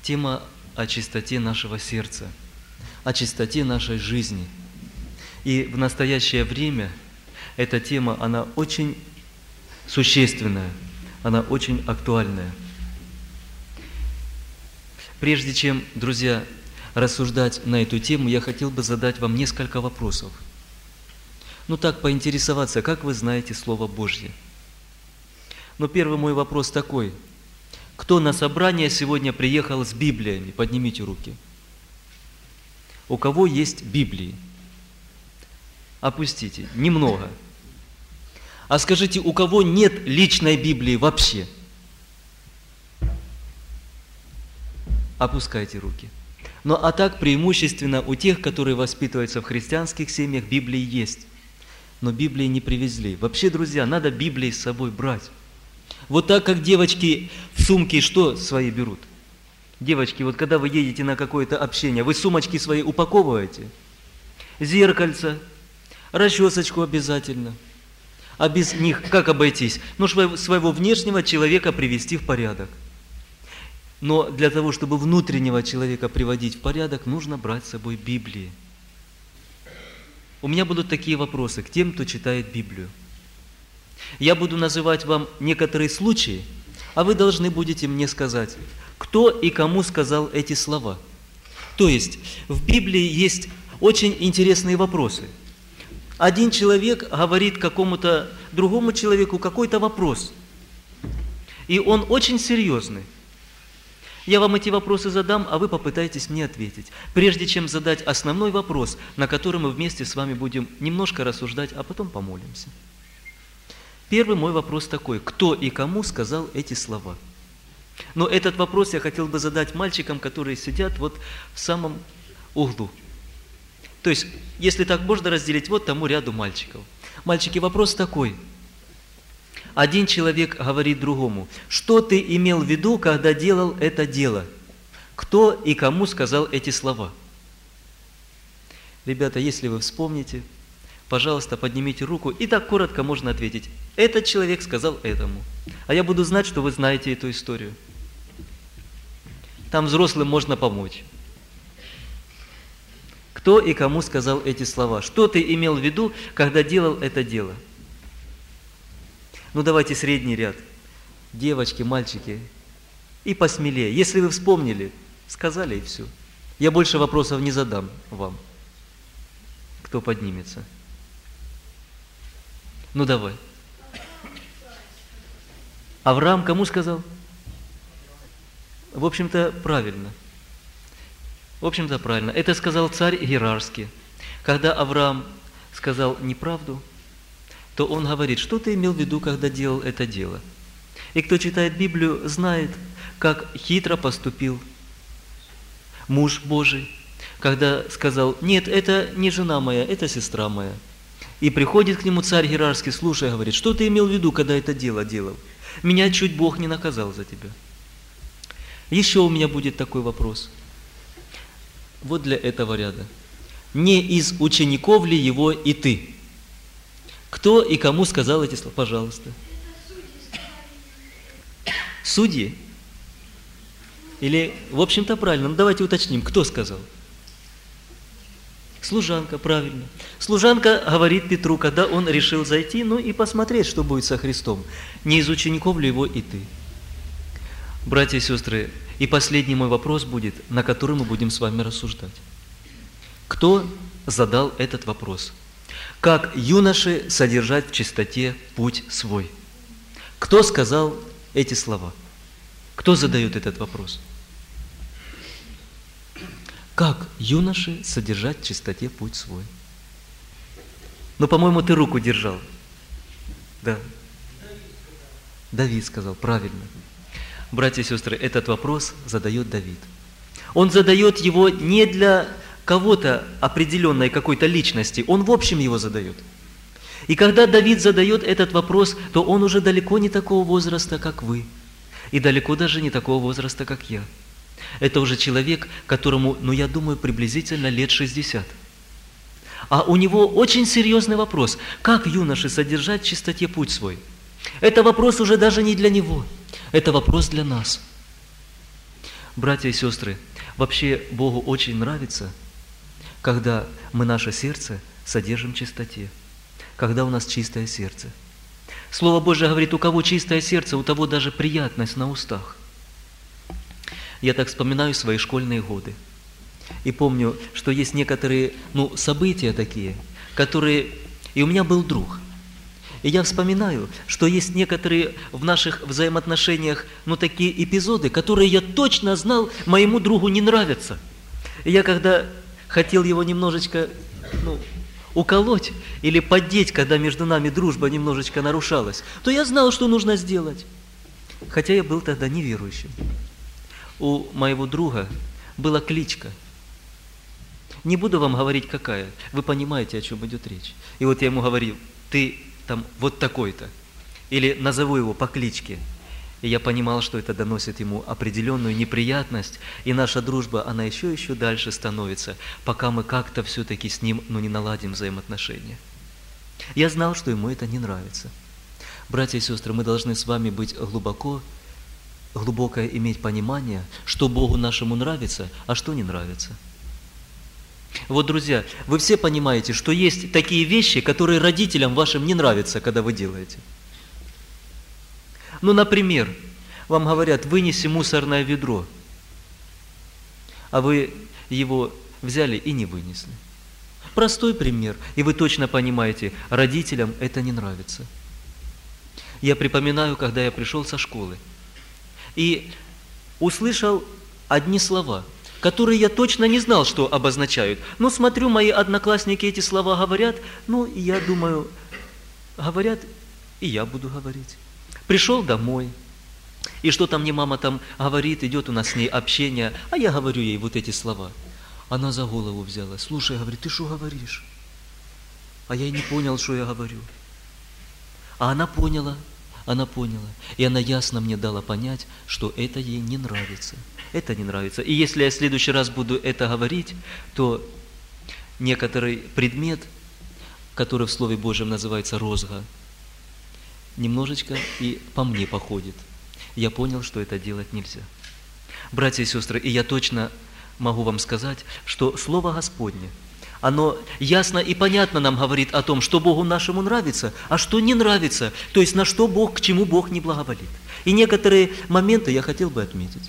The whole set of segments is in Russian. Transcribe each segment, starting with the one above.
Тема о чистоте нашего сердца, о чистоте нашей жизни. И в настоящее время эта тема, она очень существенная, она очень актуальная. Прежде чем, друзья, рассуждать на эту тему, я хотел бы задать вам несколько вопросов. Ну так, поинтересоваться, как вы знаете Слово Божье? Но первый мой вопрос такой. Кто на собрание сегодня приехал с Библиями? Поднимите руки. У кого есть Библии? Опустите. Немного. А скажите, у кого нет личной Библии вообще? Опускайте руки. Ну а так преимущественно у тех, которые воспитываются в христианских семьях, Библии есть. Но Библии не привезли. Вообще, друзья, надо Библии с собой брать. Вот так, как девочки в сумки что свои берут? Девочки, вот когда вы едете на какое-то общение, вы сумочки свои упаковываете? Зеркальце, расчесочку обязательно. А без них как обойтись? Ну, своего внешнего человека привести в порядок. Но для того, чтобы внутреннего человека приводить в порядок, нужно брать с собой Библии. У меня будут такие вопросы к тем, кто читает Библию. Я буду называть вам некоторые случаи, а вы должны будете мне сказать, кто и кому сказал эти слова. То есть в Библии есть очень интересные вопросы. Один человек говорит какому-то другому человеку какой-то вопрос, и он очень серьезный. Я вам эти вопросы задам, а вы попытаетесь мне ответить, прежде чем задать основной вопрос, на который мы вместе с вами будем немножко рассуждать, а потом помолимся. Первый мой вопрос такой: кто и кому сказал эти слова? Но этот вопрос я хотел бы задать мальчикам, которые сидят вот в самом углу. То есть, если так можно разделить, вот тому ряду мальчиков. Мальчики, вопрос такой. Один человек говорит другому: что ты имел в виду, когда делал это дело? Кто и кому сказал эти слова? Ребята, если вы вспомните, пожалуйста, поднимите руку, и так коротко можно ответить: этот человек сказал этому. А я буду знать, что вы знаете эту историю. Там взрослым можно помочь. Кто и кому сказал эти слова? Что ты имел в виду, когда делал это дело? Ну давайте средний ряд. Девочки, мальчики. И посмелее. Если вы вспомнили, сказали и все. Я больше вопросов не задам вам. Кто поднимется? Ну давай. Авраам кому сказал? В общем-то, правильно. Это сказал царь Герарский. Когда Авраам сказал неправду, то он говорит: что ты имел в виду, когда делал это дело? И кто читает Библию, знает, как хитро поступил муж Божий, когда сказал: нет, это не жена моя, это сестра моя. И приходит к нему царь Герарский, слушай, говорит: что ты имел в виду, когда это дело делал? Меня чуть Бог не наказал за тебя. Еще у меня будет такой вопрос. Вот для этого ряда. Не из учеников ли его и ты? Кто и кому сказал эти слова? Пожалуйста. Судьи? Или, в общем-то, правильно. Ну, давайте уточним, кто сказал? Служанка, правильно. Служанка говорит Петру, когда он решил зайти, ну и посмотреть, что будет со Христом. Не из учеников ли его и ты? Братья и сестры, и последний мой вопрос будет, на который мы будем с вами рассуждать. Кто задал этот вопрос? Как юноше содержать в чистоте путь свой? Кто сказал эти слова? Кто задает этот вопрос? Как юноше содержать в чистоте путь свой? Ну, по-моему, ты руку держал. Да. Давид сказал, правильно. Братья и сестры, этот вопрос задает Давид. Он задает его не для кого-то определенной какой-то личности, он в общем его задает. И когда Давид задает этот вопрос, то он уже далеко не такого возраста, как вы, и далеко даже не такого возраста, как я. Это уже человек, которому, ну я думаю, приблизительно лет 60. А у него очень серьезный вопрос, как юноше содержать в чистоте путь свой. Это вопрос уже даже не для него, это вопрос для нас. Братья и сестры, вообще Богу очень нравится, когда мы наше сердце содержим в чистоте, когда у нас чистое сердце. Слово Божие говорит, у кого чистое сердце, у того даже приятность на устах. Я так вспоминаю свои школьные годы. И помню, что есть некоторые события такие, которые... И у меня был друг. И я вспоминаю, что есть некоторые в наших взаимоотношениях, такие эпизоды, которые я точно знал, моему другу не нравятся. И я когда хотел его немножечко, уколоть или поддеть, когда между нами дружба немножечко нарушалась, то я знал, что нужно сделать. Хотя я был тогда неверующим. У моего друга была кличка. Не буду вам говорить, какая. Вы понимаете, о чем идет речь. И вот я ему говорил, ты там вот такой-то. Или назову его по кличке. И я понимал, что это доносит ему определенную неприятность. И наша дружба, она еще дальше становится, пока мы как-то все-таки с ним не наладим взаимоотношения. Я знал, что ему это не нравится. Братья и сестры, мы должны с вами быть глубокое иметь понимание, что Богу нашему нравится, а что не нравится. Вот, друзья, вы все понимаете, что есть такие вещи, которые родителям вашим не нравятся, когда вы делаете. Например, вам говорят, вынеси мусорное ведро, а вы его взяли и не вынесли. Простой пример, и вы точно понимаете, родителям это не нравится. Я припоминаю, когда я пришел со школы и услышал одни слова, которые я точно не знал, что обозначают. Но смотрю, мои одноклассники эти слова говорят, и я думаю, говорят, и я буду говорить. Пришел домой, и что-то мне мама там говорит, идет у нас с ней общение, а я говорю ей вот эти слова. Она за голову взяла. Слушай, говорит, ты что говоришь? А я и не понял, что я говорю. А она поняла. И она ясно мне дала понять, что это ей не нравится. Это не нравится. И если я в следующий раз буду это говорить, то некоторый предмет, который в Слове Божьем называется розга, немножечко и по мне походит. Я понял, что это делать нельзя. Братья и сестры, и я точно могу вам сказать, что Слово Господне, оно ясно и понятно нам говорит о том, что Богу нашему нравится, а что не нравится, то есть на что Бог, к чему Бог не благоволит. И некоторые моменты я хотел бы отметить.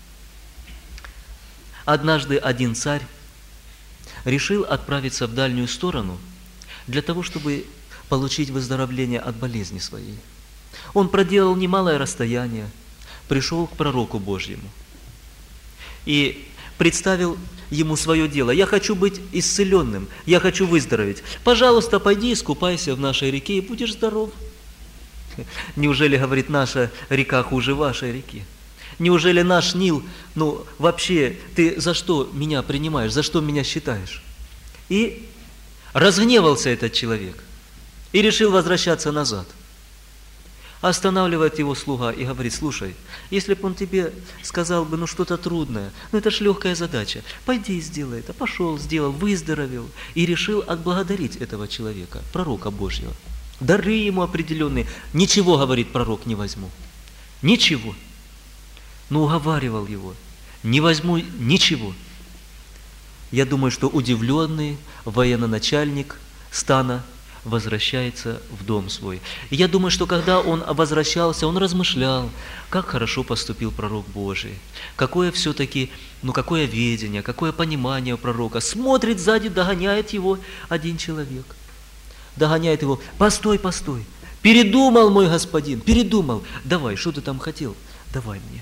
Однажды один царь решил отправиться в дальнюю сторону для того, чтобы получить выздоровление от болезни своей. Он проделал немалое расстояние, пришел к пророку Божьему и представил ему свое дело. Я хочу быть исцеленным, я хочу выздороветь. Пожалуйста, пойди искупайся в нашей реке и будешь здоров. Неужели, говорит, наша река хуже вашей реки? Неужели наш Нил, вообще, ты за что меня принимаешь, за что меня считаешь? И разгневался этот человек и решил возвращаться назад. Останавливает его слуга и говорит, слушай, если бы он тебе сказал бы, что-то трудное, это ж легкая задача, пойди и сделай это. Пошел, сделал, выздоровел и решил отблагодарить этого человека, пророка Божьего. Дары ему определенные. Ничего, говорит пророк, не возьму. Ничего. Уговаривал его. Не возьму ничего. Я думаю, что удивленный военачальник стана возвращается в дом свой. И я думаю, что когда он возвращался, он размышлял, как хорошо поступил пророк Божий, какое все-таки, какое ведение, какое понимание у пророка. Смотрит сзади, догоняет его один человек. Догоняет его, постой, передумал мой господин, передумал. Давай, что ты там хотел? Давай мне.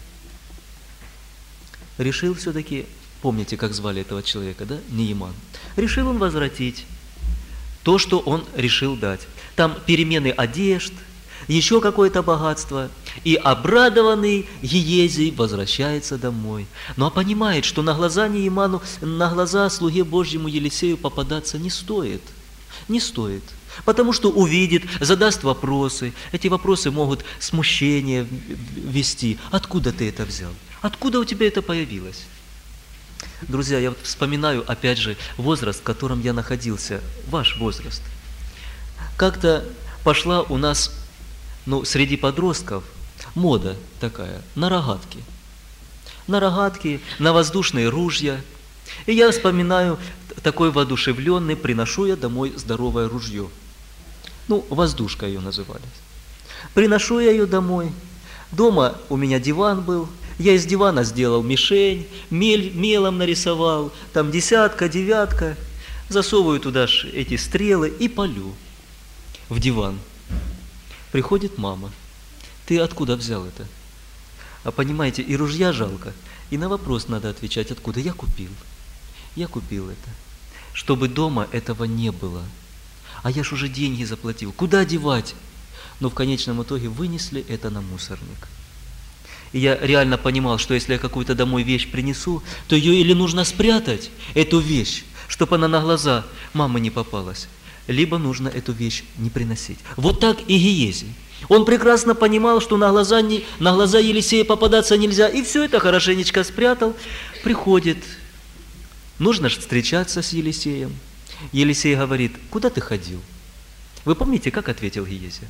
Решил все-таки, помните, как звали этого человека, да? Нееман. Решил он возвратить то, что он решил дать. Там перемены одежд, еще какое-то богатство. И обрадованный Гиезий возвращается домой. А понимает, что на глаза Нееману, на глаза слуге Божьему Елисею попадаться не стоит. Не стоит. Потому что увидит, задаст вопросы. Эти вопросы могут смущение ввести. Откуда ты это взял? Откуда у тебя это появилось? Друзья, я вспоминаю, опять же, возраст, в котором я находился, ваш возраст. Как-то пошла у нас, среди подростков мода такая, на рогатки. на рогатки, на воздушные ружья. И я вспоминаю, такой воодушевленный, приношу я домой здоровое ружье. Ну, воздушка ее назывались. Приношу я ее домой. Дома у меня диван был. Я из дивана сделал мишень, мелом нарисовал, там 10, 9. Засовываю туда эти стрелы и палю в диван. Приходит мама. Ты откуда взял это? А понимаете, и ружья жалко, и на вопрос надо отвечать, откуда. Я купил. Я купил это. Чтобы дома этого не было. А я ж уже деньги заплатил. Куда девать? Но в конечном итоге вынесли это на мусорник. И я реально понимал, что если я какую-то домой вещь принесу, то ее или нужно спрятать, эту вещь, чтобы она на глаза мамы не попалась, либо нужно эту вещь не приносить. Вот так и Гиезий. Он прекрасно понимал, что на глаза Елисея попадаться нельзя, и все это хорошенечко спрятал. Приходит, нужно же встречаться с Елисеем. Елисей говорит, куда ты ходил? Вы помните, как ответил Гиезий?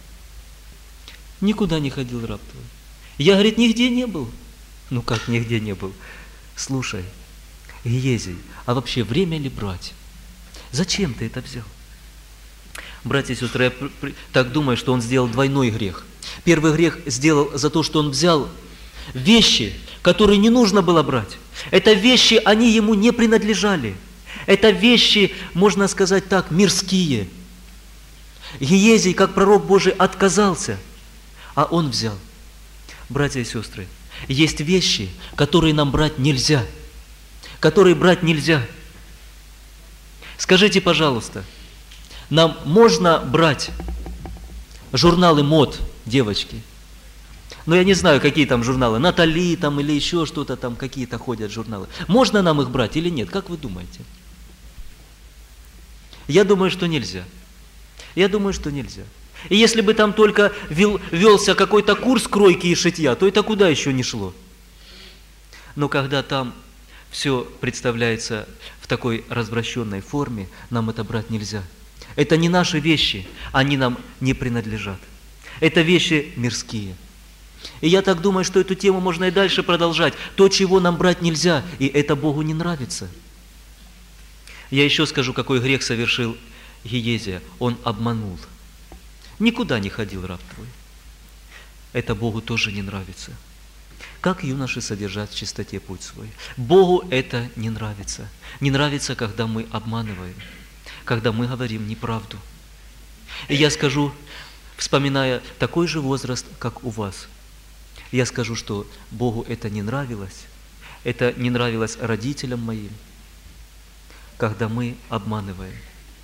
Никуда не ходил, раб твой. Я, говорит, нигде не был. Ну как нигде не был? Слушай, Гиезий, а вообще время ли брать? Зачем ты это взял? Братья и сестры, я так думаю, что он сделал двойной грех. Первый грех сделал за то, что он взял вещи, которые не нужно было брать. Это вещи, они ему не принадлежали. Это вещи, можно сказать так, мирские. Гиезий, как пророк Божий, отказался, а он взял. Братья и сестры, есть вещи, которые нам брать нельзя. Которые брать нельзя. Скажите, пожалуйста, нам можно брать журналы мод, девочки? Ну, я не знаю, какие там журналы, Натали там или еще что-то там, какие-то ходят журналы. Можно нам их брать или нет? Как вы думаете? Я думаю, что нельзя. Я думаю, что нельзя. И если бы там только велся какой-то курс кройки и шитья, то это куда еще не шло. Но когда там все представляется в такой развращенной форме, нам это брать нельзя. Это не наши вещи, они нам не принадлежат. Это вещи мирские. И я так думаю, что эту тему можно и дальше продолжать. То, чего нам брать нельзя, и это Богу не нравится. Я еще скажу, какой грех совершил Гиезия. Он обманул. Никуда не ходил раб твой. Это Богу тоже не нравится. Как юноши содержат в чистоте путь свой? Богу это не нравится. Не нравится, когда мы обманываем, когда мы говорим неправду. И я скажу, вспоминая такой же возраст, как у вас, я скажу, что Богу это не нравилось родителям моим, когда мы обманываем.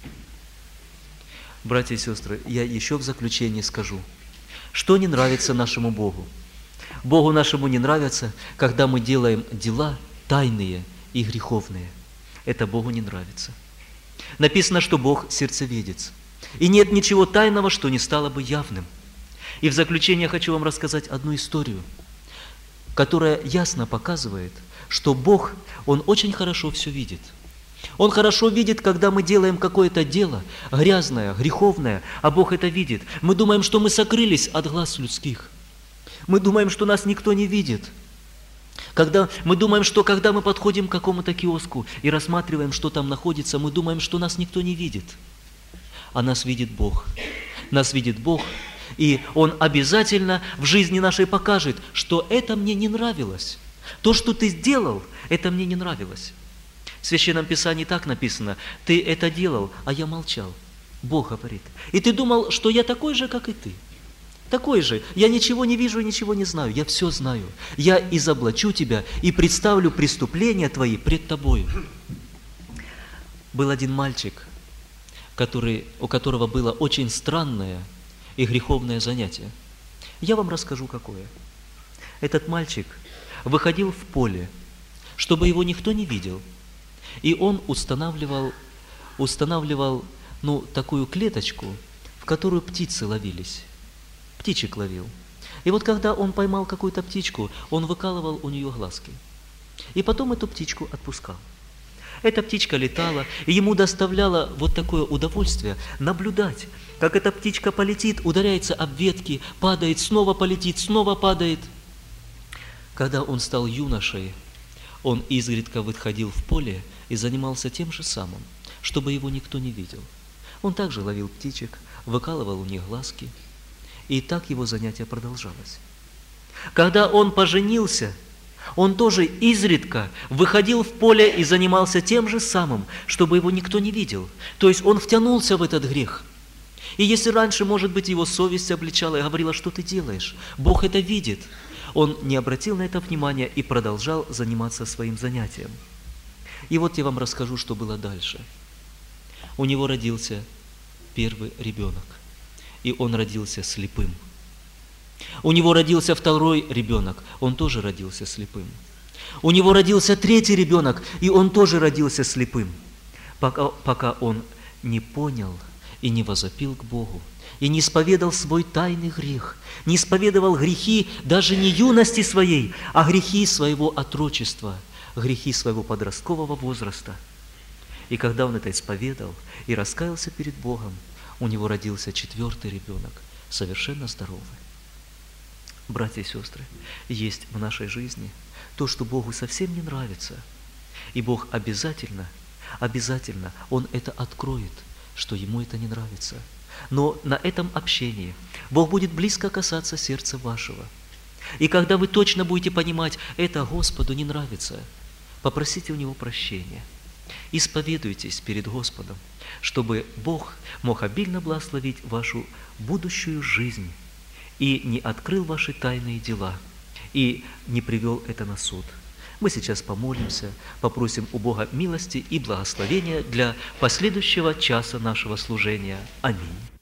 Братья и сестры, я еще в заключение скажу, что не нравится нашему Богу. Богу нашему не нравится, когда мы делаем дела тайные и греховные. Это Богу не нравится. Написано, что Бог сердцеведец. И нет ничего тайного, что не стало бы явным. И в заключение хочу вам рассказать одну историю, которая ясно показывает, что Бог, Он очень хорошо все видит. Он хорошо видит, когда мы делаем какое-то дело грязное, греховное, а Бог это видит. Мы думаем, что мы сокрылись от глаз людских. Мы думаем, что нас никто не видит. Мы думаем, что когда мы подходим к какому-то киоску и рассматриваем, что там находится, мы думаем, что нас никто не видит. А нас видит Бог. Нас видит Бог, и Он обязательно в жизни нашей покажет, что это мне не нравилось. То, что ты сделал, это мне не нравилось. В Священном Писании так написано: ты это делал, а я молчал. Бог говорит. И ты думал, что я такой же, как и ты. Такой же. Я ничего не вижу и ничего не знаю. Я все знаю. Я изоблачу тебя и представлю преступления твои пред тобою. Был один мальчик, у которого было очень странное и греховное занятие. Я вам расскажу, какое. Этот мальчик выходил в поле, чтобы его никто не видел. И он устанавливал такую клеточку, в которую птицы ловились. Птичек ловил. И вот когда он поймал какую-то птичку, он выкалывал у нее глазки. И потом эту птичку отпускал. Эта птичка летала, и ему доставляло вот такое удовольствие наблюдать, как эта птичка полетит, ударяется об ветки, падает, снова полетит, снова падает. Когда он стал юношей, он изредка выходил в поле и занимался тем же самым, чтобы его никто не видел. Он также ловил птичек, выкалывал у них глазки, и так его занятие продолжалось. Когда он поженился, он тоже изредка выходил в поле и занимался тем же самым, чтобы его никто не видел. То есть он втянулся в этот грех. И если раньше, может быть, его совесть обличала и говорила, что ты делаешь, Бог это видит, он не обратил на это внимания и продолжал заниматься своим занятием. И вот я вам расскажу, что было дальше. У него родился первый ребенок, и он родился слепым. У него родился второй ребенок, он тоже родился слепым. У него родился третий ребенок, и он тоже родился слепым, пока он не понял и не возопил к Богу, и не исповедал свой тайный грех, не исповедовал грехи даже не юности своей, а грехи своего отрочества, грехи своего подросткового возраста. И когда он это исповедал и раскаялся перед Богом, у него родился четвертый ребенок, совершенно здоровый. Братья и сестры, есть в нашей жизни то, что Богу совсем не нравится. И Бог обязательно, Он это откроет, что Ему это не нравится. Но на этом общении Бог будет близко касаться сердца вашего. И когда вы точно будете понимать, это Господу не нравится, попросите у Него прощения. Исповедуйтесь перед Господом, чтобы Бог мог обильно благословить вашу будущую жизнь и не открыл ваши тайные дела, и не привел это на суд. Мы сейчас помолимся, попросим у Бога милости и благословения для последующего часа нашего служения. Аминь.